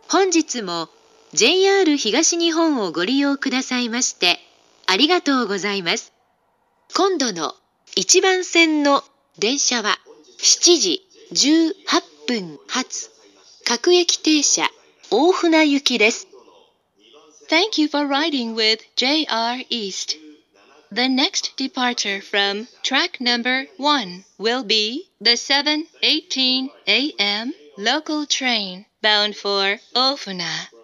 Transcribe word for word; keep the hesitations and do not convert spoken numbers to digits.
本日も ジェイアール 東日本をご利用くださいましてありがとうございます。今度のいちばん線の電車はしちじじゅうはっぷん発各駅停車大船行きです。 Thank you for riding with ジェイアール East. The next departure from track number one will be the seven eighteen a m local train bound for Ofuna.